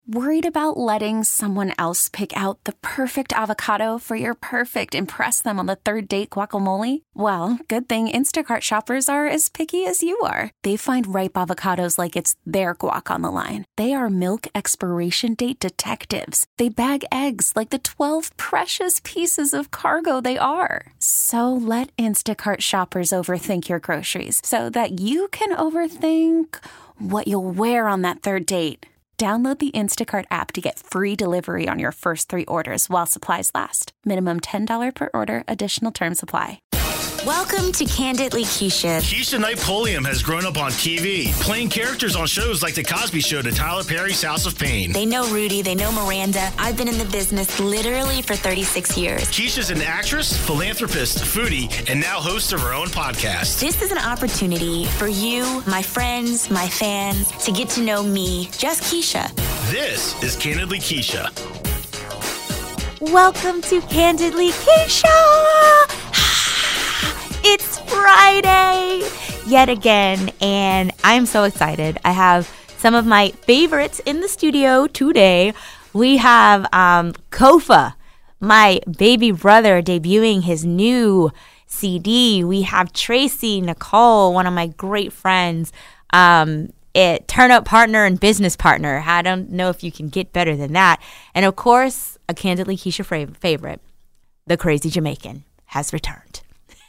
Worried about letting someone else pick out the perfect avocado for your perfect impress them on the third date guacamole? Well, good thing Instacart shoppers are as picky as you are. They find ripe avocados like it's their guac on the line. They are milk expiration date detectives. They bag eggs like the 12 precious pieces of cargo they are. So let Instacart shoppers overthink your groceries so that you can overthink what you'll wear on that third date. Download the Instacart app to get free delivery on your first 3 orders while supplies last. Minimum $10 per order. Additional terms apply. Welcome to Candidly Keisha. Keisha Knight Pulliam has grown up on TV, playing characters on shows like The Cosby Show to Tyler Perry's House of Pain. They know Rudy, they know Miranda. I've been in the business literally for 36 years. Keisha's an actress, philanthropist, foodie, and now host of her own podcast. This is an opportunity for you, my friends, my fans, to get to know me, just Keisha. This is Candidly Keisha. Welcome to Candidly Keisha! It's Friday yet again, and I'm so excited. I have some of my favorites in the studio today. We have Kofa, my baby brother, debuting his new CD. We have Tracy Nicole, one of my great friends, turn-up partner and business partner. I don't know if you can get better than that. And of course, a Candidly Keisha favorite, the Crazy Jamaican, has returned.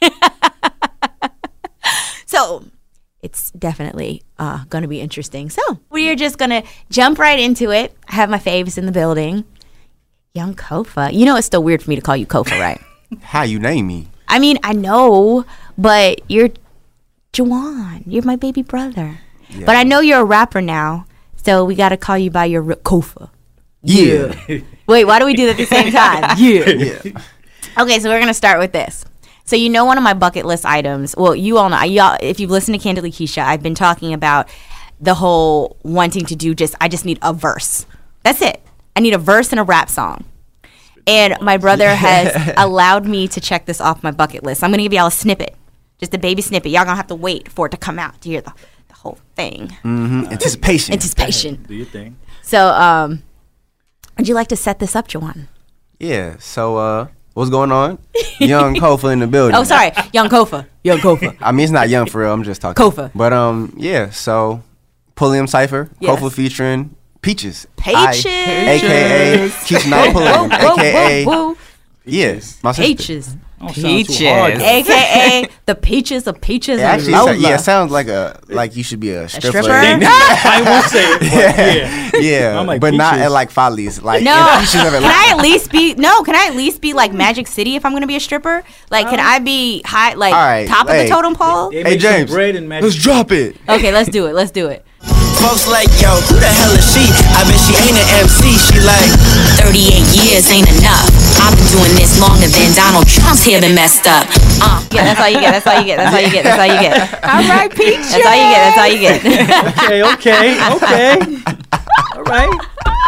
So it's definitely going to be interesting. So we are just going to jump right into it. I have my faves in the building. Young Kofa. You know it's still weird for me to call you Kofa, right? How you name me? I mean, I know, but you're Juwan. You're my baby brother. Yeah. But I know you're a rapper now, so we got to call you by your Kofa. Yeah. Wait, why do we do that at the same time? Yeah. Okay, so we're going to start with this. So you know one of my bucket list items, well, you all know, if you've listened to Candidly Keisha, I've been talking about the whole wanting to do I just need a verse. That's it. I need a verse and a rap song. And my brother has allowed me to check this off my bucket list. I'm going to give y'all a snippet, just a baby snippet. Y'all going to have to wait for it to come out to hear the whole thing. Mm-hmm. Anticipation. Do your thing. So would you like to set this up, Juwan? Yeah, so what's going on? Young Kofa in the building. Oh, sorry. Young Kofa. I mean, it's not young for real. I'm just talking. Kofa. But, yeah, so Pullium Cypher. Yes. Kofa featuring Peaches. A.K.A. Keisha Knight Pulliam. A.K.A. Yes. My sister. Peaches. Peaches. A.K.A. the Peaches of Peaches and Lola. It sounds like you should be a stripper. I won't say it. Yeah, like but Peaches. Not at like Follies. Like no, can I at least be like Magic City if I'm gonna be a stripper? Like, can I be high, like right, top of the totem pole? Hey James, bread and let's drop it. Okay, let's do it. Folks like, yo, who the hell is she? I bet she ain't an MC. She like 38 years ain't enough. I've been doing this longer than Donald Trump's hair been messed up. Yeah, that's all you get. All right, Peaches. That's all you get. Okay. All right.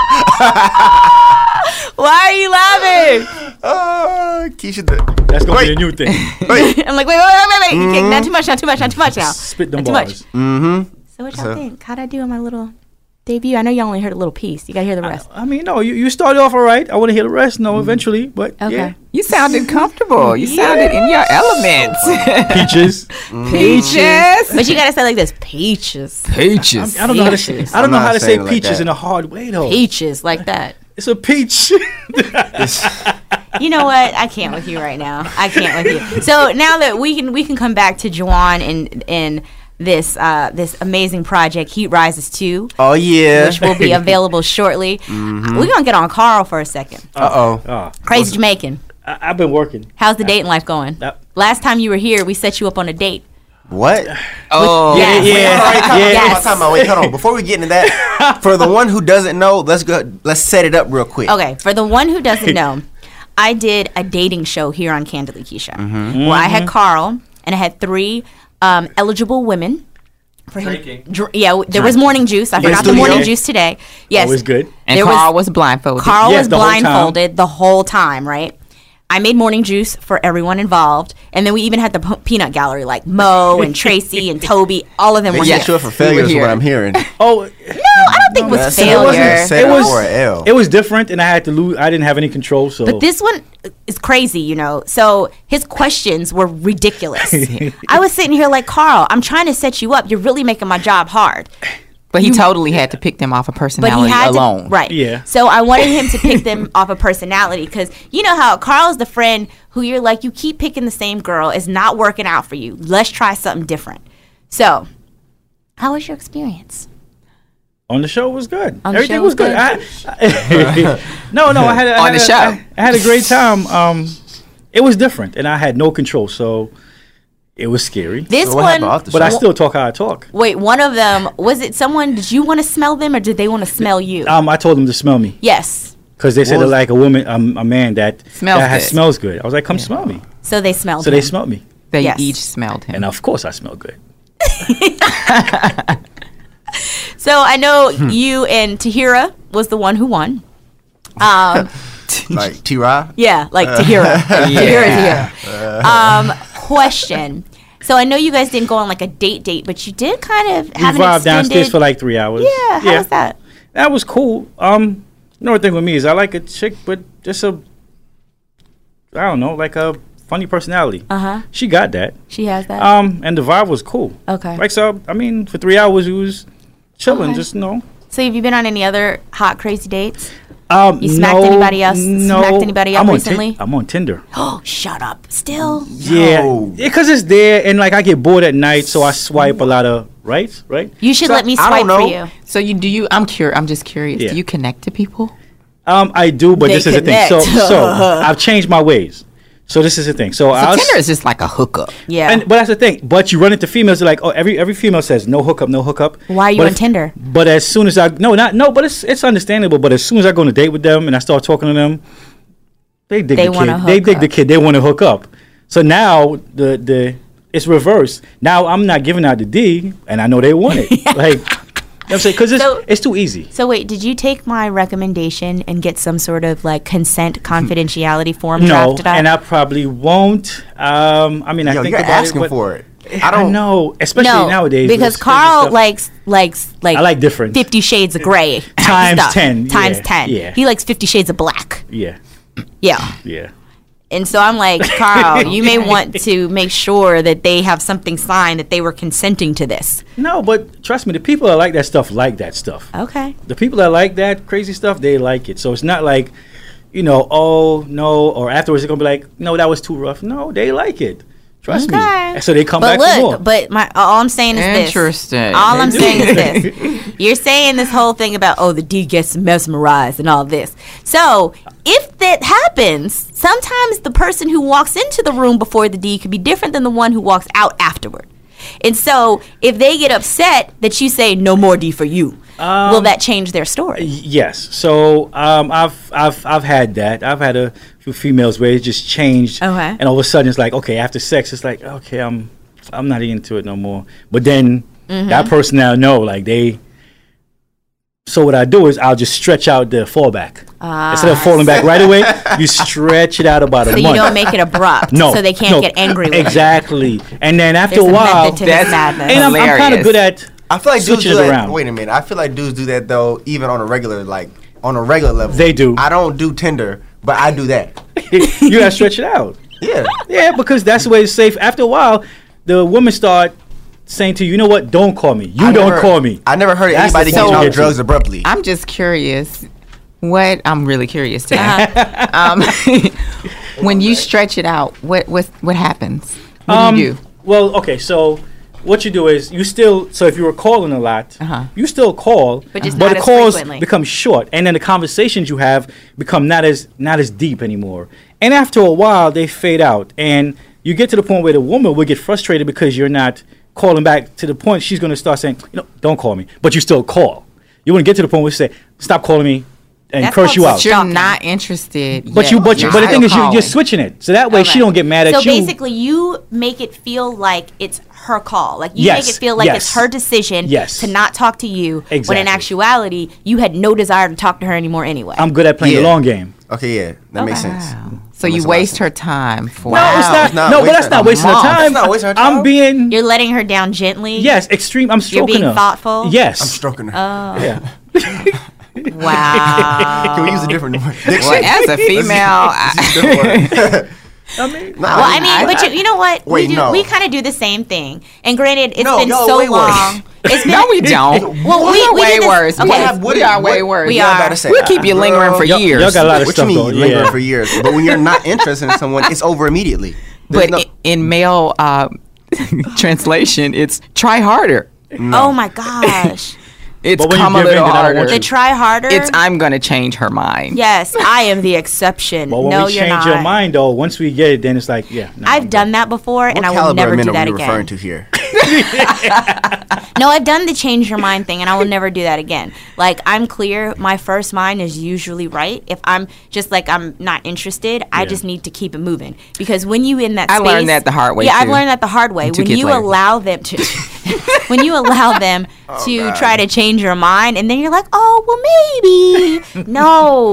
Why are you laughing? Keisha. That's going to be a new thing. I'm like, wait. Mm-hmm. You can't, not too much now. Spit them not bars. Mm-hmm. So what y'all think? How'd I do on my little debut? I know y'all only heard a little piece. You got to hear the rest. I mean, no, you started off all right. I want to hear the rest, eventually. But, okay. Yeah. You sounded comfortable. You sounded in your elements. Peaches. Peaches. But you got to say like this. Peaches. I don't know how to say I don't know how to say peaches like in a hard way, though. Peaches, like that. It's a peach. You know what? I can't with you right now. So now that we can come back to Juwan and this amazing project, Heat Rises 2. Oh, yeah. Which will be available shortly. Mm-hmm. We're going to get on Carl for a second. Crazy Jamaican. I've been working. How's the dating life going? Last time you were here, we set you up on a date. What? Oh. Yes. Wait, hold on. Before we get into that, for the one who doesn't know, let's set it up real quick. Okay, for the one who doesn't know, I did a dating show here on Candidly Keisha. Mm-hmm. Where I had Carl, and I had 3 eligible women. For him. There was morning juice. I forgot the morning juice today. Yes. Always good. And Carl was blindfolded. Carl was blindfolded the whole time, right? I made morning juice for everyone involved, and then we even had the peanut gallery, like Mo and Tracy and Toby. All of them were here. For failure is what I'm hearing. No, I don't think it was failure. It was different, and I had to lose. I didn't have any control. So, but this one is crazy, you know. So his questions were ridiculous. I was sitting here like, Carl, I'm trying to set you up. You're really making my job hard. But he totally had to pick them off of personality alone. Right. Yeah. So I wanted him to pick them off of personality because you know how Carl's the friend who you're like, you keep picking the same girl. It's not working out for you. Let's try something different. So how was your experience? On the show was good. Everything was good. I had a great time. It was different, and I had no control, so it was scary. But I still talk how I talk. Wait, one of them, was it someone, did you want to smell them or did they want to smell you? I told them to smell me. Yes. Because they said they're like a woman, a man that smells good. I was like, come smell me. So they smelled him. They smelled me. They each smelled him. And of course I smell good. So I know you and Tahira was the one who won. Like T-Ra? Yeah, like Tahira. Tahira. Question. So I know you guys didn't go on like a date, but you did kind of have an extended... downstairs for like 3 hours. Yeah, how was that? That was cool. You know the thing with me is I like a chick, but just I don't know, like a funny personality. She got that. She has that. And the vibe was cool. Okay. Like so, I mean, for 3 hours it was chilling, just So have you been on any other hot, crazy dates? You smacked anybody else? No. Smacked anybody else recently? I'm on Tinder. Oh, shut up. Still? Yeah, because it's there, and like I get bored at night, so I swipe a lot of right. You should let me swipe for you. So you do you? I'm just curious. Yeah. Do you connect to people? I do, but this is the thing. So I've changed my ways. So this is the thing. So Tinder is just like a hookup. Yeah. But that's the thing. But you run into females, they're like, oh, every female says no hookup, no hookup. Why are you on Tinder? But as soon as but it's understandable. But as soon as I go on a date with them and I start talking to them, they dig the kid. They dig the kid. They want to hook up. So now the it's reversed. Now I'm not giving out the D, and I know they want it. Like. You know what I'm saying? Because it's too easy. So wait, did you take my recommendation and get some sort of like consent confidentiality form drafted up? No, and I probably won't. I think you're about asking for it. I don't know, especially nowadays. Because Carl likes I like different 50 Shades of Grey times stuff. 10. Times 10. Yeah. He likes 50 Shades of Black. Yeah. Yeah. And so I'm like, Carl, you may want to make sure that they have something signed that they were consenting to this. No, but trust me, the people that like that stuff like that stuff. Okay. The people that like that crazy stuff, they like it. So it's not like, oh, no, or afterwards they're going to be like, no, that was too rough. No, they like it. Trust me. So they come back for more. But all I'm saying is this. Interesting. All I'm saying is this. You're saying this whole thing about, the D gets mesmerized and all this. So if that happens, sometimes the person who walks into the room before the D could be different than the one who walks out afterward. And so if they get upset that you say no more D for you, will that change their story? Yes. So I've had that. I've had a few females where it just changed, and all of a sudden it's like, okay, after sex, it's like, okay, I'm not into it no more. But then that person now know, like they. So what I do is I'll just stretch out the fallback. Instead of falling back right away, you stretch it out about a month. So you don't make it abrupt, so they can't get angry with it. Exactly. And then after a while, and I'm kind of good at I feel like dudes do that. Around. Wait a minute. I feel like dudes do that though, even on a regular level. They do. I don't do Tinder, but I do that. You gotta stretch it out. Yeah. Yeah, because that's the way it's safe. After a while, the women start saying to you, you know what? Don't call me. Don't call me. I never heard anybody getting off drugs abruptly. I'm just curious. I'm really curious too. When you stretch it out, what happens? What do you do? Well, okay, so what you do is so if you were calling a lot, you still call, but the calls become short, and then the conversations you have become not as deep anymore. And after a while, they fade out, and you get to the point where the woman will get frustrated because you're not calling back. To the point she's going to start saying, don't call me, but you still call. You want to get to the point where you say, stop calling me, and that's curse you out. But you're not interested. But the thing is, you're switching it, so that way she don't get mad at you. So basically, you make it feel like it's her call. Like you make it feel like it's her decision to not talk to you. Exactly. When in actuality, you had no desire to talk to her anymore anyway. I'm good at playing the long game. Okay, yeah, that makes sense. So you waste her time for No, it's not. No, but that's not wasting her time. Not wasting her time. I'm being. You're letting her down gently. Yes, extreme. I'm stroking her. You're being thoughtful. Yes, I'm stroking her. Yeah. Wow. Can we use a different word? Well, as a female, but you know what? Wait, we kind of do the same thing. And granted, it's been y'all so way worse. long. It's been, no, we don't. Well, we way did this, worse. Okay. We are way worse. We are. We'll keep you lingering for years. Y'all got a lot of What stuff you mean going. lingering for years? But when you're not interested in someone, it's over immediately. But in male translation, it's try harder. No. Oh my gosh. It's But when come you a give in, little then I don't harder. want The try harder. It's I'm gonna change her mind. Yes, I am the exception. Well, when no, we you're change not. your mind, though, once we get it, then it's like, yeah. No, I've done that before, and I will never do that What caliber of men are we referring again. to here? No, I've done the change your mind thing, and I will never do that again. Like, I'm clear. My first mind is usually right. If I'm just like I'm not interested, I just need to keep it moving. Because when you in that I space, learned that the hard way. Yeah, too. I've learned that the hard way. When you allow them to, when you allow them to try to change your mind, and then you're like, oh, well, maybe.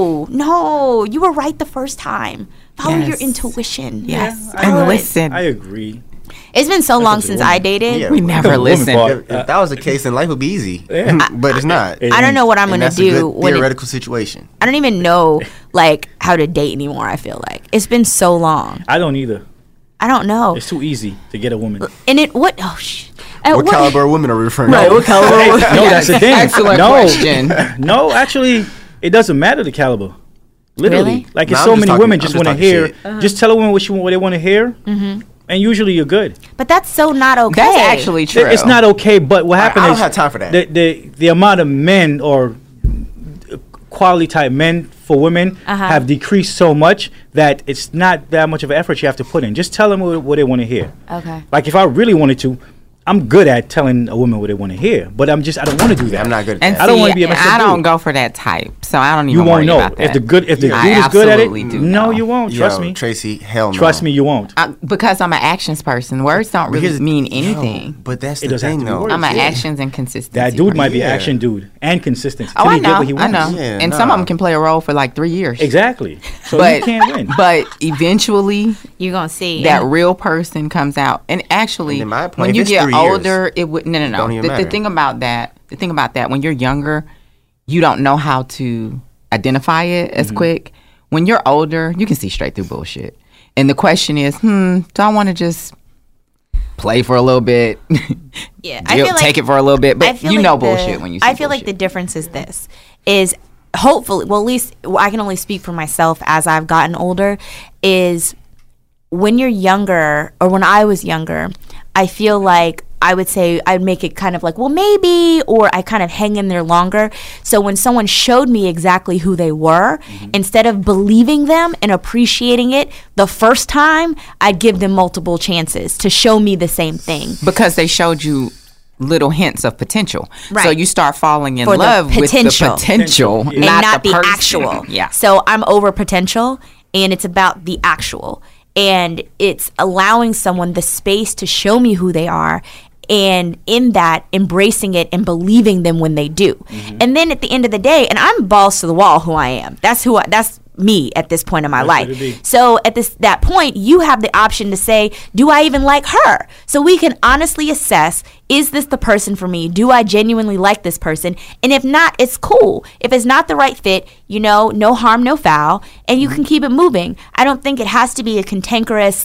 No, you were right the first time. Follow your intuition. Yes, Follow and it. listen. I agree. It's been so long since I dated. Yeah, We never listen. If that was the case, then life would be easy. But it's not. I don't know what I'm And going to that's a do good when theoretical situation. I don't even know like how to date anymore. I feel like it's been so long. I don't either. I don't know. It's too easy to get a woman. And it what? Oh shit. What caliber of women are we referring to? What caliber? No, that's the thing. Excellent question. No, actually, it doesn't matter the caliber. Literally, Really? like No, it's I'm so just many talking- women I'm just just want to talking hear. shit. Just tell a woman what they want to hear, and usually you're good. But that's so not okay. That's actually true. It's not okay, but what happened I is don't have time for that. The amount of men or quality type men for women have decreased so much that it's not that much of an effort you have to put in. Just tell them what they want to hear. Okay. Like if I really wanted to, I'm good at telling a woman what they want to hear, but I don't want to do that. I'm not good at And that. I don't want to be a messed up I don't dude. go for that type, so I don't even You won't worry know about that. if the dude is I good at it. absolutely do No, know. you won't. Trust me. Tracy, hell no. Trust me, you won't. Because I'm an actions person. Words don't really mean anything. But that's It the doesn't have thing, to be though. words. I'm an Yeah. actions and consistency. That dude might be Yeah. action dude and consistency. Oh, till I he get know. what he I wants. know. Yeah, And some nah. of them can play a role for like 3 years. Exactly. So But you can't win. But eventually, You're gonna see that real person comes out. And actually, And in my point, when if you it's get 3 years, older, it would no. don't even The matter. thing about that, when you're younger, you don't know how to identify it as quick. When you're older, you can see straight through bullshit. And the question is, do I want to just play for a little bit? Yeah, I feel like take it for a little bit, I but feel you like know bullshit when you see I feel like the bullshit. difference is this is hopefully, well, at least I can only speak for myself as I've gotten older, is when you're younger or when I was younger, I feel like I would say I'd make it kind of like, well, maybe, or I kind of hang in there longer. So when someone showed me exactly who they were, instead of believing them and appreciating it the first time, I'd give them multiple chances to show me the same thing. Because they showed you little hints of potential. Right. So you start falling in For the love with the potential. potential, And not the person. actual. Yeah. So I'm over potential, and it's about the actual. And it's allowing someone the space to show me who they are, and in that, embracing it and believing them when they do. And then at the end of the day, and I'm balls to the wall who I am. That's me at this point in my That's what it life. be. So at that point, you have the option to say, do I even like her? So we can honestly assess, is this the person for me? Do I genuinely like this person? And if not, it's cool. If it's not the right fit, no harm, no foul, and you can keep it moving. I don't think it has to be a cantankerous,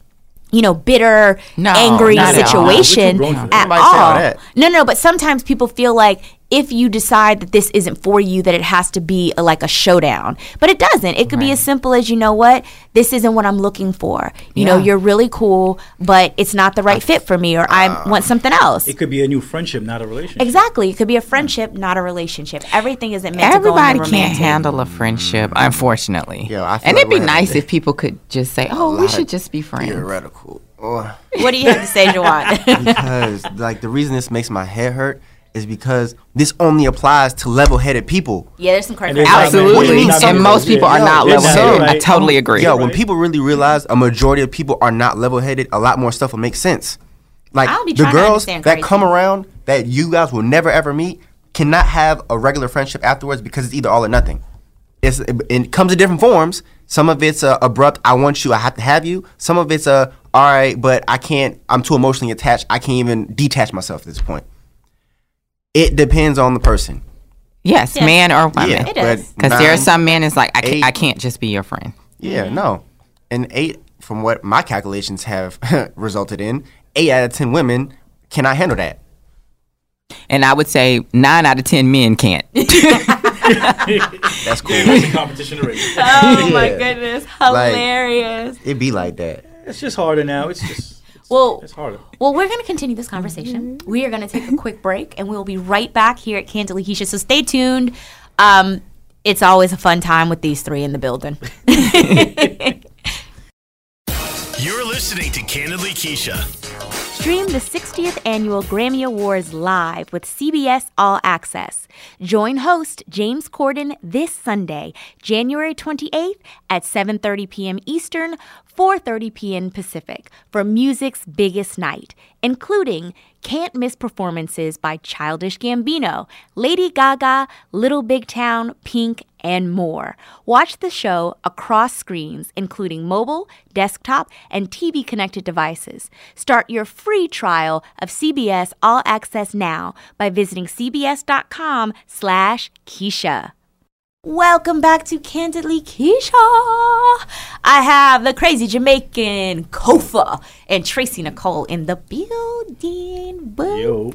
bitter, No, angry not at all. situation We're too grown for at that. Nobody say all all. that. No, but sometimes people feel like if you decide that this isn't for you, that it has to be like a showdown. But it doesn't. It could be as simple as, this isn't what I'm looking for. You're really cool, but it's not the right fit for me, or I want something else. It could be a new friendship, not a relationship. Exactly. It could be a friendship, not a relationship. Everything isn't meant Everybody to go in the can't romantic. handle a friendship, unfortunately. Yeah, I feel and it'd be like nice if people could just say, "Oh, we lot should of just be friends." Theoretical. What do you have to say, Jawan? Because the reason this makes my head hurt is because this only applies to level-headed people. Yeah, there's some And criteria. there's not Absolutely. many- there's not And many- most people are yeah, not there's level-headed. not, I right? totally agree. Yo, when people really realize a majority of people are not level-headed, a lot more stuff will make sense. Like I don't be the trying to girls understand that crazy. come around that you guys will never ever meet cannot have a regular friendship afterwards because it's either all or nothing. it comes in different forms. Some of it's abrupt, I want you, I have to have you. Some of it's all right, but I can't, I'm too emotionally attached. I can't even detach myself at this point. It depends on the person. Yes, man or woman. Yeah, it is. Because there are some men it's like, I can't just be your friend. Yeah, no. And 8, from what my calculations have resulted in, 8 out of 10 women cannot handle that. And I would say 9 out of 10 men can't. That's cool. It's a competition already. Oh my goodness, hilarious. It be like that. It's just harder now. It's harder. Well, we're going to continue this conversation. We are going to take a quick break, and we'll be right back here at Candidly Keisha. So stay tuned. It's always a fun time with these three in the building. You're listening to Candidly Keisha. Stream the 60th Annual Grammy Awards live with CBS All Access. Join host James Corden this Sunday, January 28th at 7:30 p.m. Eastern, 4:30 p.m. Pacific for music's biggest night, including can't-miss performances by Childish Gambino, Lady Gaga, Little Big Town, Pink, and more. Watch the show across screens, including mobile, desktop, and TV-connected devices. Start your free trial of CBS All Access now by visiting cbs.com/Keisha. Welcome back to Candidly Keisha. I have the crazy Jamaican Kofa and Tracy Nicole in the building. Yo.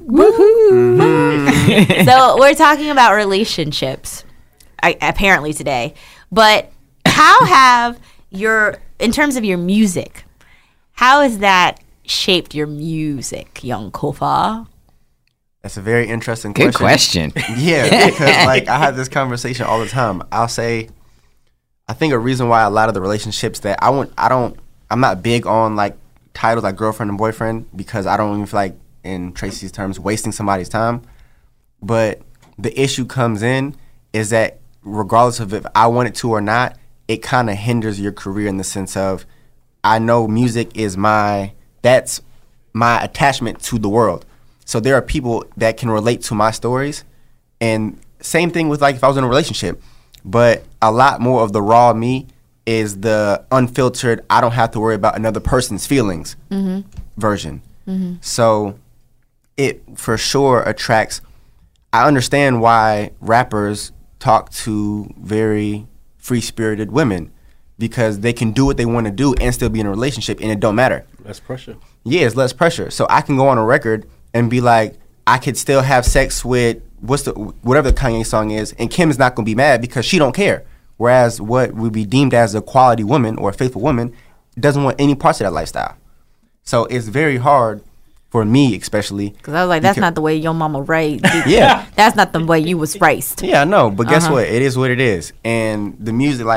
Woohoo! So we're talking about relationships, apparently today. But how have in terms of your music, how has that shaped your music, young Kofa? That's a very interesting Good question. Yeah, because I have this conversation all the time. I'll say, I think a reason why a lot of the relationships that I'm not big on titles like girlfriend and boyfriend, because I don't even feel like, in Tracy's terms, wasting somebody's time. But the issue comes in is that regardless of if I want it to or not, it kind of hinders your career in the sense of, I know music is that's my attachment to the world. So there are people that can relate to my stories, and same thing with if I was in a relationship, but a lot more of the raw me is the unfiltered, I don't have to worry about another person's feelings version. Mm-hmm. So it for sure attracts, I understand why rappers talk to very free-spirited women, because they can do what they want to do and still be in a relationship, and it don't matter. Less pressure. Yeah, it's less pressure. So I can go on a record and be like, I could still have sex with whatever the Kanye song is, and Kim is not going to be mad because she don't care. Whereas what would be deemed as a quality woman or a faithful woman doesn't want any parts of that lifestyle. So it's very hard for me, especially. Because I was like, that's not the way your mama raised. Yeah. That's not the way you was raised. Yeah, I know. But guess what? It is what it is. And the music,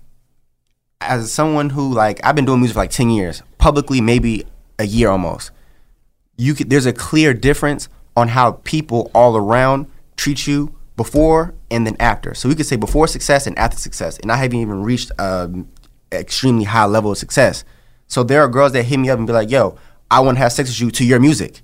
as someone who, I've been doing music for 10 years, publicly maybe a year almost. There's a clear difference on how people all around treat you before and then after. So we could say before success and after success, and I haven't even reached extremely high level of success. So there are girls that hit me up and be like, yo, I want to have sex with you to your music.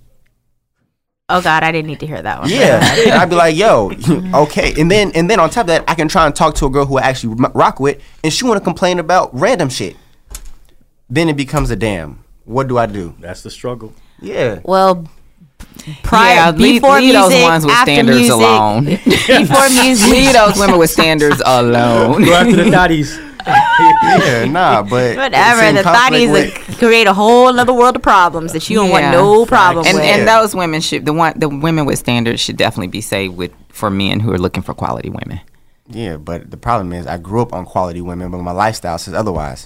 Oh God, I didn't need to hear that one. Yeah, and I'd be like, yo, okay. And then on top of that, I can try and talk to a girl who I actually rock with, and she want to complain about random shit. Then it becomes a damn. What do I do? That's the struggle. Yeah. Well, before leave music, those ones with standards music, alone. Before music, leave those women with standards alone. Go after the thotties. Yeah, nah, but whatever. The thotties create a whole other world of problems that you don't want no problem with. And those women the women with standards should definitely be saved for men who are looking for quality women. Yeah, but the problem is I grew up on quality women, but my lifestyle says otherwise.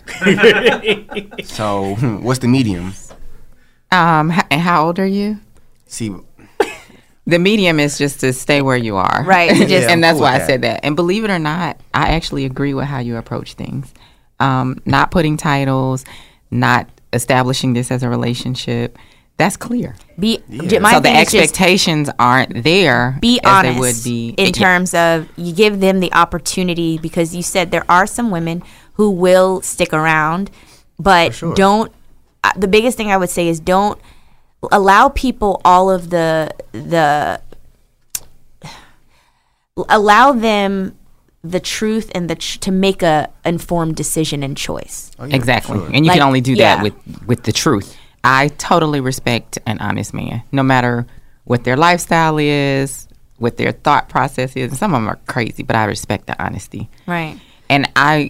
So what's the medium? And how old are you? See, the medium is just to stay where you are. Right. And that's why I said that. And believe it or not, I actually agree with how you approach things. Not putting titles, not establishing this as a relationship. That's clear. So the expectations aren't there. Be as honest they would be in terms of you give them the opportunity, because you said there are some women who will stick around, but don't. The biggest thing I would say is don't allow people all of allow them the truth and to make a informed decision and choice. Oh, yeah, exactly. Sure. And you can only do that with the truth. I totally respect an honest man, no matter what their lifestyle is, what their thought process is. And some of them are crazy, but I respect the honesty. Right. And I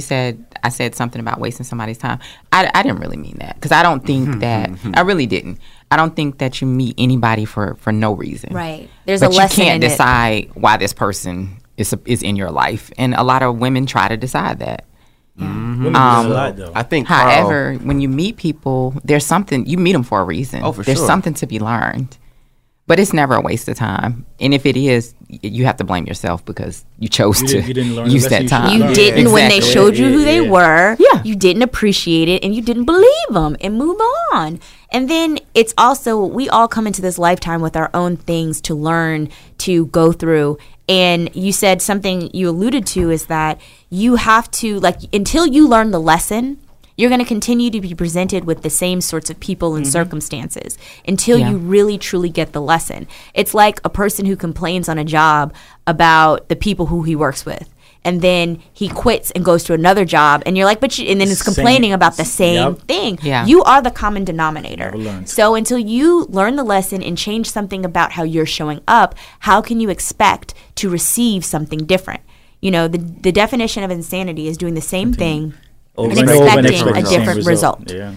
said something about wasting somebody's time. I didn't really mean that, because I don't think that, I really didn't. I don't think that you meet anybody for no reason. Right. There's a lesson in it. But you can't decide why this person is in your life. And a lot of women try to decide that. Women do a lot, though. I think, however, when you meet people, there's something, you meet them for a reason. Oh, for there's sure. something to be learned. But it's never a waste of time. And if it is, you have to blame yourself because you chose to use that time. You didn't when they showed you who they were. Yeah. You didn't appreciate it and you didn't believe them and move on. And then it's also, we all come into this lifetime with our own things to learn, to go through. And you said something you alluded to is that you have to, like, until you learn the lesson, you're going to continue to be presented with the same sorts of people and circumstances until you really truly get the lesson. It's like a person who complains on a job about the people who he works with. And then he quits and goes to another job, and you're like, and then it's complaining about the same thing. Yeah. You are the common denominator. So until you learn the lesson and change something about how you're showing up, how can you expect to receive something different? You know, the definition of insanity is doing the same thing and expecting a different result. Yeah.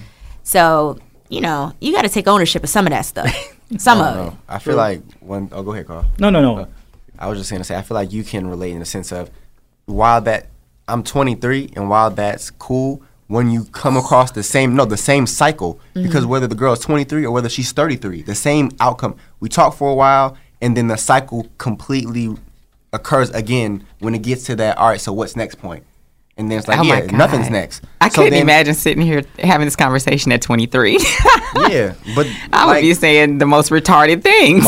So, you know, you got to take ownership of some of that stuff. Some of it. I feel like oh, go ahead, Carl. No. I was just going to say, I feel like you can relate in the sense of, while that I'm 23 and while that's cool, when you come across the same cycle, because whether the girl is 23 or whether she's 33, the same outcome. We talk for a while and then the cycle completely occurs again when it gets to that, all right, so what's next point? And then it's like, nothing's next. I couldn't imagine sitting here having this conversation at 23. Yeah, but I would be saying the most retarded things.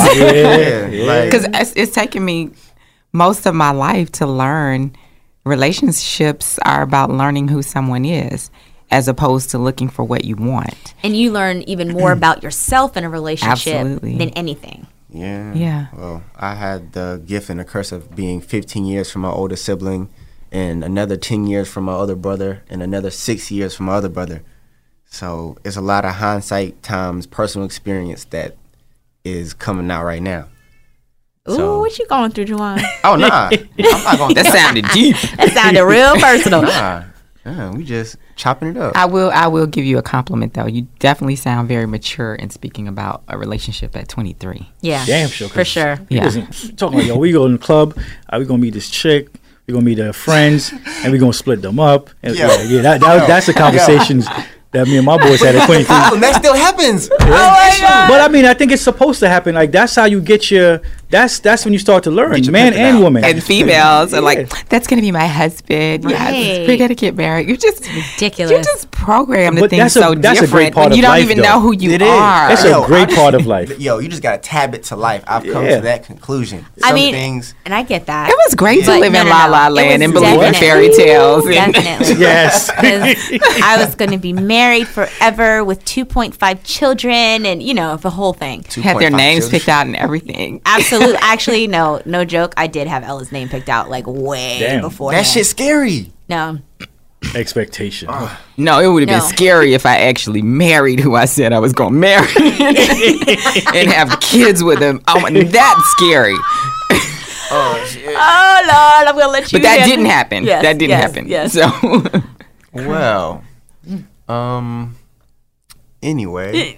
Because it's taken me most of my life to learn relationships are about learning who someone is as opposed to looking for what you want. And you learn even more about yourself in a relationship than anything. Yeah. Well, I had the gift and the curse of being 15 years from my older sibling and another 10 years from my other brother and another 6 years from my other brother. So it's a lot of hindsight times personal experience that is coming out right now. Ooh, what you going through, Juwan? Oh, nah. I'm not going That sounded deep. That sounded real personal. Nah, we just chopping it up. I will give you a compliment, though. You definitely sound very mature in speaking about a relationship at 23. Yeah. Damn sure. For sure. Yeah. Talking like, we go in the club, we going to meet this chick, we going to meet her friends, and we going to split them up. And that's the conversations that me and my boys had at 23. That still happens. Oh my God. But I mean, I think it's supposed to happen. Like, that's how you get that's when you start to learn, man and woman. And females are like, that's going to be my husband. Right. Yes, we're going to get married. You're just ridiculous. You're just programmed to think so that's different. A great part of you don't life, even though. know who you are. That's a great part of life. You just got to tab it to life. I've come to that conclusion. Some things, and I get that. It was great to live in La La Land and believe in fairy tales. Definitely. Yes. I was going to be married forever with 2.5 children and, the whole thing. Had their names picked out and everything. Absolutely. Actually, no joke. I did have Ella's name picked out way before. That shit's scary. No. Expectation. No, it would have been scary if I actually married who I said I was going to marry and have kids with him. Oh, that's scary. Oh, shit. Oh, Lord, I'm going to let you But that didn't happen. Yes, that didn't happen. Yes. So, well, anyway.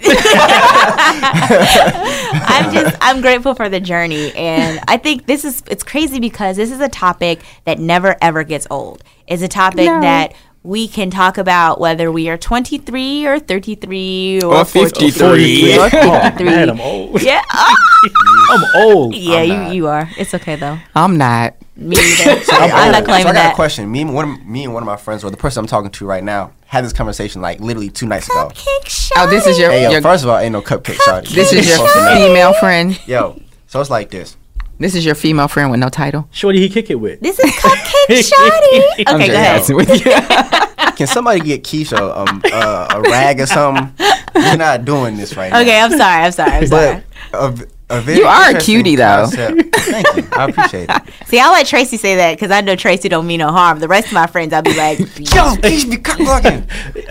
I'm grateful for the journey, and I think it's crazy because this is a topic that never ever gets old. It's a topic that we can talk about whether we are 23 or 33 or 53 or 53. Man, I'm old. Yeah. I'm old. Yeah, you are. It's okay though. I'm not. Me either. I'm not claiming I got that. a question. Me and one of my friends, or the person I'm talking to right now, had this conversation like literally 2 nights ago. Cupcake shawty. Oh, this is your first of all, ain't no cupcake shawty. This is your female friend. Yo, so it's like this. This is your female friend with no title. Shorty he kick it with. This is Cupcake Shawty. Okay, go ahead. Can somebody get Keisha a rag or something? We're not doing this right now. Okay, I'm sorry. But You are a cutie, though. Thank you. I appreciate it. See, I let Tracy say that because I know Tracy don't mean no harm. The rest of my friends, I'll be like, yo, please be cock-blocking.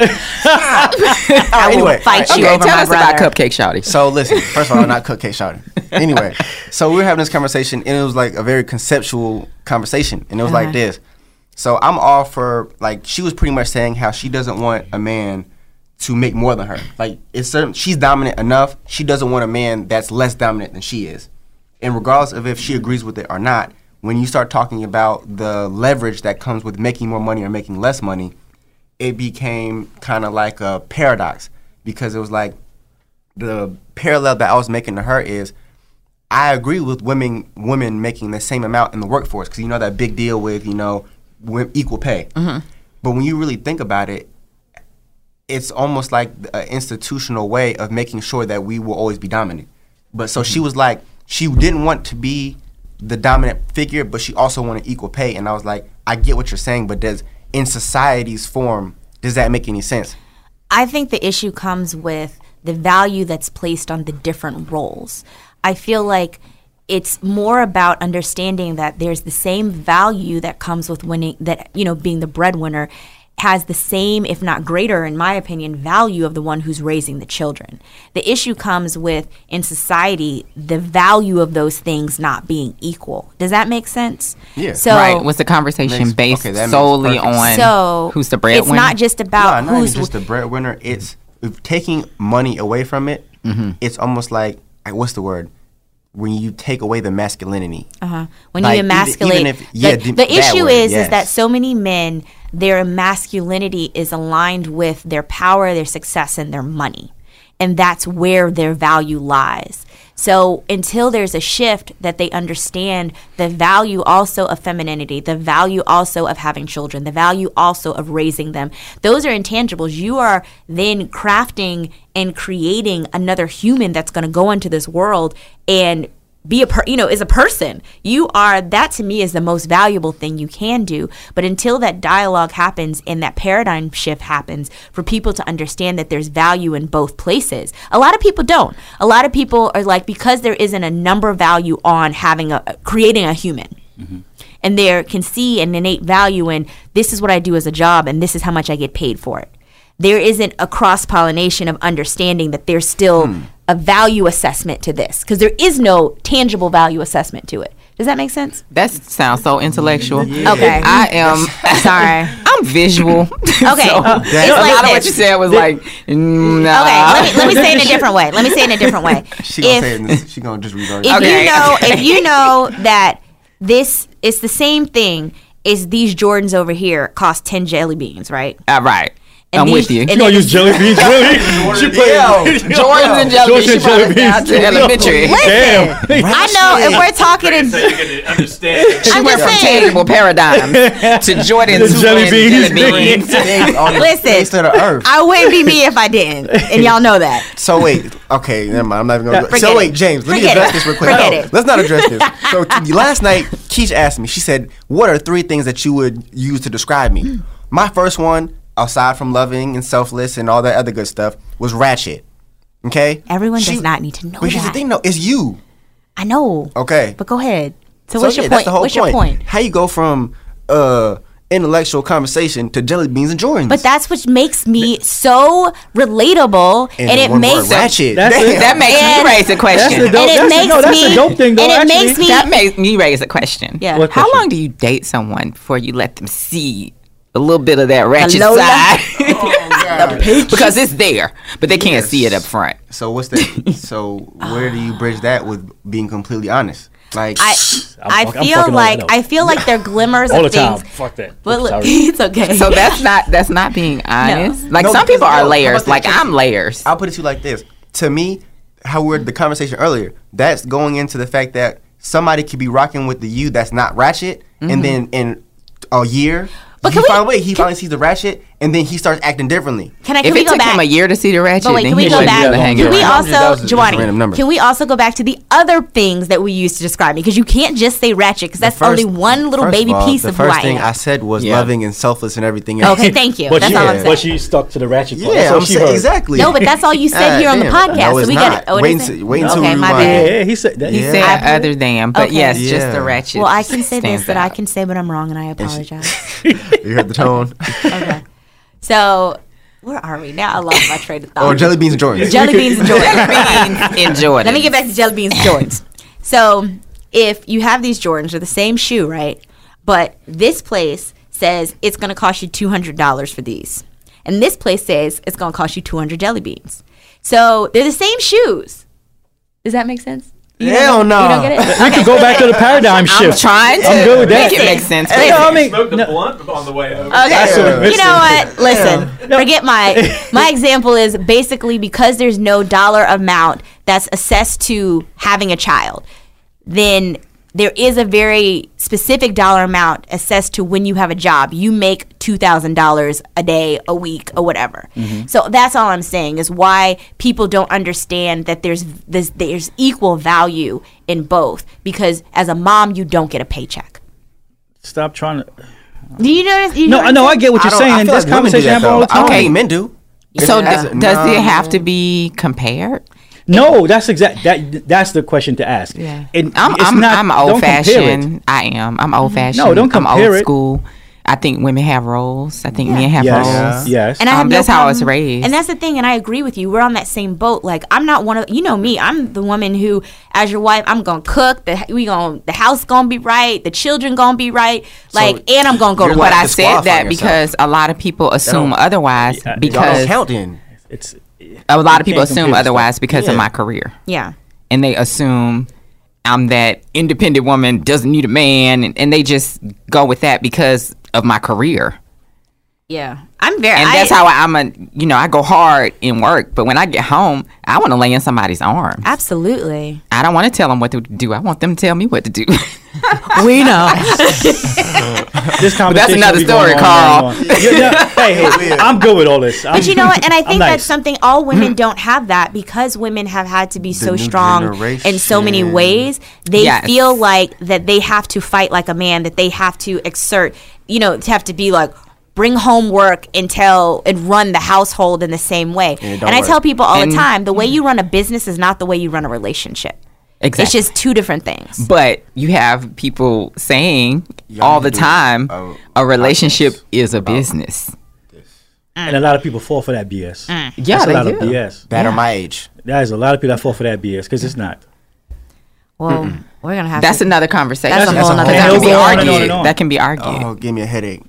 Anyway, fight you over tell my us brother. about Cupcake Shawty. So listen, first of all, I'm not Cupcake Shawty. Anyway, so we were having this conversation, and it was like a very conceptual conversation, and it was like this. So I'm all for, like, she was pretty much saying how she doesn't want a man to make more than her. Like, it's certain, she's dominant enough. She doesn't want a man that's less dominant than she is. And regardless of if she agrees with it or not, when you start talking about the leverage that comes with making more money or making less money, it became kind of like a paradox, because it was like the parallel that I was making to her is I agree with women making the same amount in the workforce, because you know that big deal with, you know, equal pay. Mm-hmm. But when you really think about it, it's almost like an institutional way of making sure that we will always be dominant. But so she was like, she didn't want to be the dominant figure, but she also wanted equal pay. And I was like, I get what you're saying, but in society's form, does that make any sense? I think the issue comes with the value that's placed on the different roles. I feel like it's more about understanding that there's the same value that comes with winning, that, you know, being the breadwinner has the same, if not greater, in my opinion, value of the one who's raising the children. The issue comes with, in society, the value of those things not being equal. Does that make sense? Yeah. So, right. Was the conversation based solely on who's the breadwinner? It's not just about not even just the breadwinner. It's taking money away from it. Mm-hmm. It's almost like, what's the word? When you take away the masculinity. When you emasculate. The issue is that so many men, their masculinity is aligned with their power, their success, and their money. And that's where their value lies. So until there's a shift that they understand the value also of femininity, the value also of having children, the value also of raising them, those are intangibles. You are then crafting and creating another human that's going to go into this world and be is a person. You are, that to me is the most valuable thing you can do. But until that dialogue happens and that paradigm shift happens for people to understand that there's value in both places, a lot of people don't. A lot of people are like, because there isn't a number value on creating a human. Mm-hmm. And there can see an innate value in, this is what I do as a job and this is how much I get paid for it. There isn't a cross-pollination of understanding that there's still a value assessment to this, because there is no tangible value assessment to it. Does that make sense? That sounds so intellectual. Yeah. Okay. I am sorry. I'm visual. Okay. So, It's a like lot of what this. you said was like, nah. Okay, let me say it in a different way. She gonna say it. She gonna just reverse. If you know that this is the same thing as these Jordans over here cost 10 jelly beans, right? Right. And I'm with you. You gonna use jelly beans, really? Jordans and jelly beans. She brought it down to elementary. Listen, I know if we're talking in, She went from tangible paradigms to Jordans and jelly beans. Listen, I wouldn't be me if I didn't, and y'all know that. So wait, okay, never mind. I'm not even gonna go. So wait, James, let me address this real quick. Let's not address this. So last night, Keisha asked me. She said, "What are 3 things that you would use to describe me?" My first one, aside from loving and selfless and all that other good stuff, was ratchet. Okay? Everyone does not need to know that. But here's the thing, though. It's you. I know. Okay. But go ahead. So what's your point? What's your point? How you go from intellectual conversation to jelly beans and Jordans? But that's what makes me so relatable, and it makes ratchet. That makes me raise a question. That's a dope thing, though. And it makes me. That makes me raise a question. Yeah. How long do you date someone before you let them see a little bit of that ratchet side? Because it's there, but they can't see it up front. So what's that? So where do you bridge that with being completely honest? Like I feel like they're glimmers all of the time. things. Fuck that. But look, it's okay. So that's not being honest. Like some people are layers. Like I'm layers. I'll put it to you like this. To me, how we were the conversation earlier, that's going into the fact that somebody could be rocking with the you that's not ratchet, and then in a year, he finally sees the ratchet, and then he starts acting differently. Can if we it go took back? him a year to see the ratchet, But wait, then can we he go should back? be hanging Can we around. also, just a random number. Giovanni? Can we also go back to the other things that we used to describe me? Because you can't just say ratchet, because that's only one little baby piece of who I am. The first thing I said was loving and selfless and everything else. Okay, thank you. But That's all I'm saying. But she stuck to the ratchet part. Yeah, That's what she heard. exactly. No, but that's all you said here on the podcast. No, it's so we not. got Wait until we okay, my rewind. bad. Yeah, he said that. He Yeah. said other than, but Okay. yes, just Yeah. the ratchet. Well, I can say this, stands that I out. can say when I'm wrong, and I apologize. You heard the tone. Okay. So, where are we now? I lost my train of thought. Oh, jelly beans and Jordans. Jelly beans and Jordans. Enjoy it. Let me get back to jelly beans and Jordans. So, if you have these Jordans, they're the same shoe, right? But this place says it's going to cost you $200 for these. And this place says it's going to cost you 200 jelly beans. So, they're the same shoes. Does that make sense? Hell no. You don't get it? We could go back to the paradigm shift. I'm trying to I'm good with that. make it make sense. Hey, no, I mean, Smoked the blunt on the way over. Okay. You know what? Listen, forget my example is basically because there's no dollar amount that's assessed to having a child, then there is a very specific dollar amount assessed to when you have a job. You make $2,000 a day, a week, or whatever. Mm-hmm. So that's all I'm saying is why people don't understand that there's equal value in both. Because as a mom, you don't get a paycheck. Stop trying to. Do you notice? No, I know. I get what you're saying. I feel This like women do conversation that, happens all the though. I don't time. think men do. So Does does it have to be compared? No, that's that's the question to ask. Yeah. And I'm it's not, I'm don't old compare it. fashioned. I am. I'm old fashioned. No, don't compare I'm old it. school. I think women have roles. I think men have Yes. roles. Yes. And I have no that's how I was problem- raised. And that's the thing, and I agree with you. We're on that same boat. Like I'm not one of you know me. I'm the woman who, as your wife, I'm gonna cook. The house gonna be right. The children gonna be right. Like, and I'm gonna go to you're work. But I disqualifying said that yourself. because a lot of people assume otherwise. Y'all don't Y'all don't Because count then. It's a lot of you people can't assume compare otherwise stuff. because of Yeah. my career, Yeah. and they assume I'm that independent woman doesn't need a man, and they just go with that because of my career. Yeah. I'm very. And that's how I go hard in work, but when I get home, I want to lay in somebody's arms. Absolutely. I don't want to tell them what to do. I want them to tell me what to do. We know. this conversation. that's another will be going story, on Carl. and on. Hey, I'm good with all this. But you know what? And I think nice. that's something all women don't have that because women have had to be so new strong in so many generation. ways. They Yes. feel like that they have to fight like a man, that they have to exert, to have to be like, bring home work and run the household in the same way. Yeah, And don't I work. tell people all the And- time, the way you run a business is not the way you run a relationship. Exactly. It's just two different things. But you have people saying Y'all all need the to do time a a relationship podcast is a about business. And a lot of people fall for that BS. Yeah, That's a they lot do. of BS. That are my age. There's a lot of people that fall for that BS because it's not. Well, we're going to have That's to. another conversation. That's a whole nother That can be conversation. argued. On. That can be argued. Oh, give me a headache.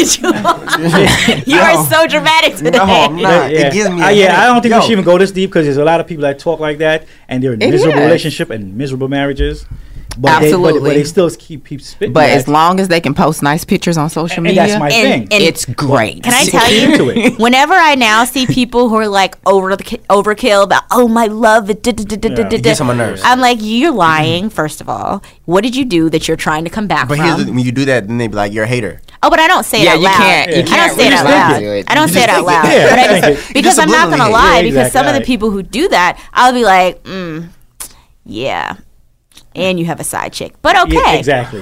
You are so dramatic today. No, I'm not. It gives me a headache. I don't think we Yo. should even go this deep because there's a lot of people that talk like that and they're in It miserable is. relationship and miserable marriages. But Absolutely. But they still keep spitting. But that. as long as they can post nice pictures on social and media, that's my And- thing. and- it's great. Can I See- tell see you? into it. Whenever I now see people who are like overkill about, oh my love, It gets on my nerves. I'm like, you're lying. First of all, what did you do that you're trying to come back But from? when you do that, then they be like, you're a hater. Oh, but I don't say it Yeah, out you loud. can't- you I don't can't say it out really loud. do it. I don't You say it just out think loud. it. Yeah, But I think just, it. because I'm not gonna subliminally lie. hate. Because Yeah, some of the exactly. people who do that, I'll be like, yeah, and you have a side chick, but okay, Yeah, exactly.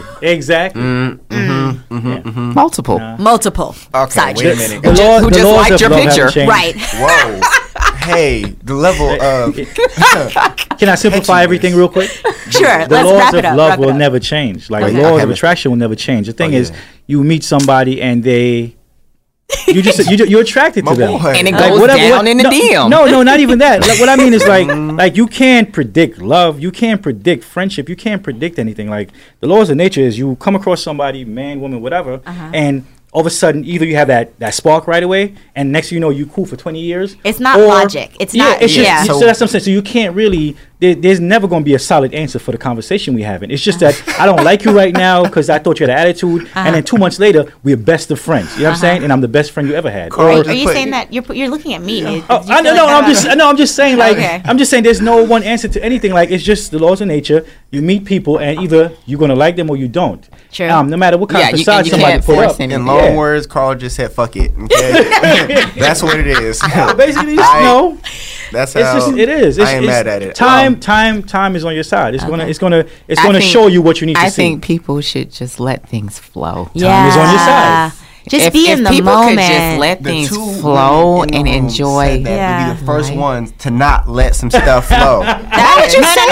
Multiple. multiple Okay, side wait a chicks. minute. The law- who the just laws liked of your love haven't picture. changed. Right. Whoa. Hey, the level of Can I simplify everything real quick? Sure. The Let's laws wrap of it up. love wrap it will up. never change. Like Okay. the laws Okay. of attraction will never change. The thing Oh, is, yeah. you meet somebody and you're attracted to My them. boy. And it Like, goes whatever- down in the no, DM. No, not even that. Like, what I mean is like you can't predict love. You can't predict friendship. You can't predict anything. Like the laws of nature is you come across somebody, man, woman, whatever, and all of a sudden either you have that spark right away, and next thing you know you cool for 20 years. It's not logic. It's not- It's just, yeah. so that's what I'm saying. So you can't really there's never going to be a solid answer for the conversation we having. It's just that I don't like you right now because I thought you had an attitude, and then 2 months later we're best of friends. You know what I'm saying? And I'm the best friend you ever had. Are you saying that you're looking at me? I'm just saying I'm just saying there's no one answer to anything. Like it's just the laws of nature. You meet people, and either you're gonna like them or you don't. True. No matter what kind of facade somebody put up. In long words, Carl just said, "Fuck it." Okay? That's what it is. Basically, no. That's how it is. I ain't mad at it. Time is on your side. It's gonna show you what you need to see. I think people should just let things flow. Time is on your side. Just be in the people moment. Could just let things flow and enjoy. That would be the first ones to not let some stuff flow. Why would you say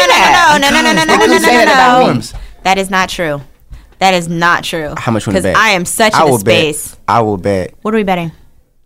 that? No. That is not true. That is not true. How much would you bet? Because I am such in the space. I will bet. What are we betting?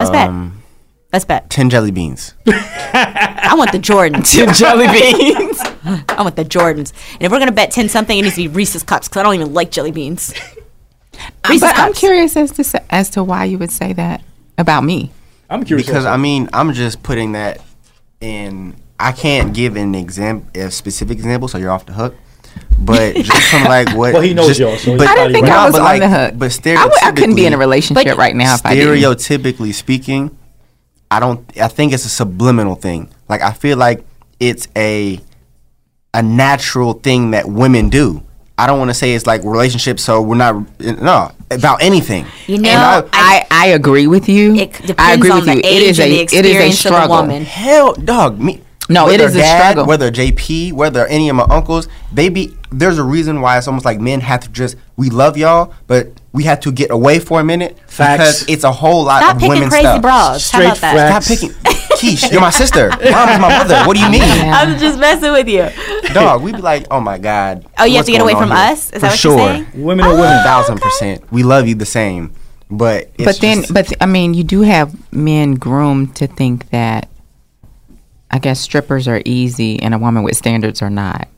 Let's bet. 10 jelly beans. I want the Jordans. 10 jelly beans. I want the Jordans. And if we're going to bet 10 something, it needs to be Reese's Cups because I don't even like jelly beans. But I'm curious as to why you would say that about me. I'm curious. Because, I'm just putting that in. I can't give a specific example, so you're off the hook. But just from like what. Well, he knows y'all. So I didn't think I was on the hook. But stereotypically, I couldn't be in a relationship right now if I didn't. Stereotypically speaking, I think it's a subliminal thing. Like I feel like it's a natural thing that women do. I don't want to say it's like relationships, so we're not about anything. You know, I agree with you. It depends on the age and the experience of the woman. Hell, dog, me. No, it is a struggle. Whether JP, whether any of my uncles, there's a reason why it's almost like men have to we love y'all, but we have to get away for a minute. Facts. Because it's a whole lot of women stuff. Stop picking crazy bras. How about that? Stop picking. Keish, you're my sister. Mom's my mother. What do you mean? I'm just messing with you. Dog, we be like, oh my God. Oh, you have to get away from us? Is that what you're saying? Women are women. 1,000%. We love you the same. But I mean, you do have men groomed to think that, I guess, strippers are easy and a woman with standards are not.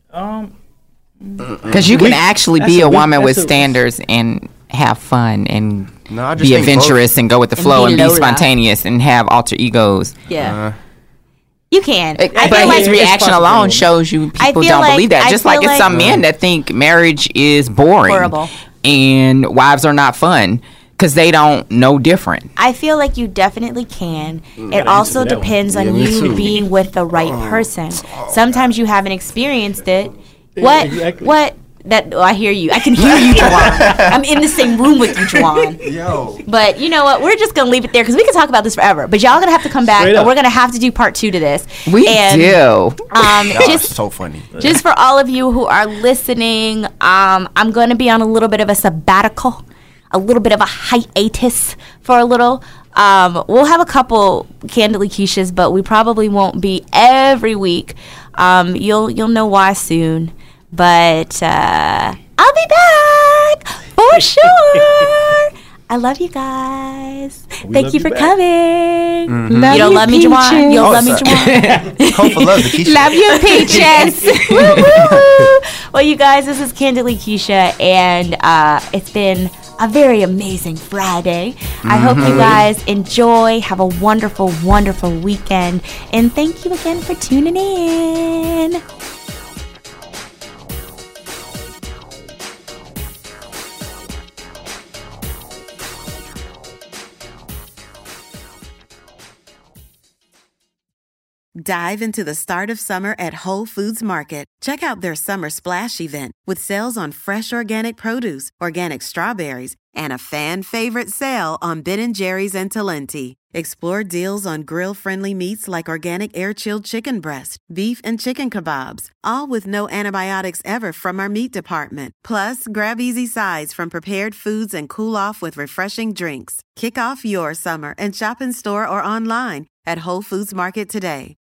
Because you can actually be a woman with standards and have fun and be adventurous and go with the flow and be spontaneous and have alter egos. Yeah. You can. But his reaction alone shows you people don't believe that. Just like it's some men that think marriage is boring. Horrible. And wives are not fun. Because they don't know different. I feel like you definitely can. It also depends on you being with the right person. Sometimes you haven't experienced it. What? I hear you. I can hear you, Juwan. I'm in the same room with you, Juwan. Yo. But you know what? We're just going to leave it there because we can talk about this forever. But y'all going to have to come back and we're going to have to do part 2 to this. We do. Just so funny. Just for all of you who are listening, I'm going to be on a little bit of a sabbatical. A little bit of a hiatus for a little. We'll have a couple Candidly Keishas, but we probably won't be every week. You'll know why soon. But I'll be back for sure. I love you guys. Thank you for coming. Mm-hmm. You don't love me, Juwan? You don't love me, Juwan? Hope for love, Keisha. Love you, Peaches. Well, you guys, this is Candidly Keisha, and it's been a very amazing Friday. I hope you guys enjoy. Have a wonderful, wonderful weekend. And thank you again for tuning in. Dive into the start of summer at Whole Foods Market. Check out their Summer Splash event with sales on fresh organic produce, organic strawberries, and a fan-favorite sale on Ben & Jerry's and Talenti. Explore deals on grill-friendly meats like organic air-chilled chicken breast, beef and chicken kebabs, all with no antibiotics ever from our meat department. Plus, grab easy sides from prepared foods and cool off with refreshing drinks. Kick off your summer and shop in store or online at Whole Foods Market today.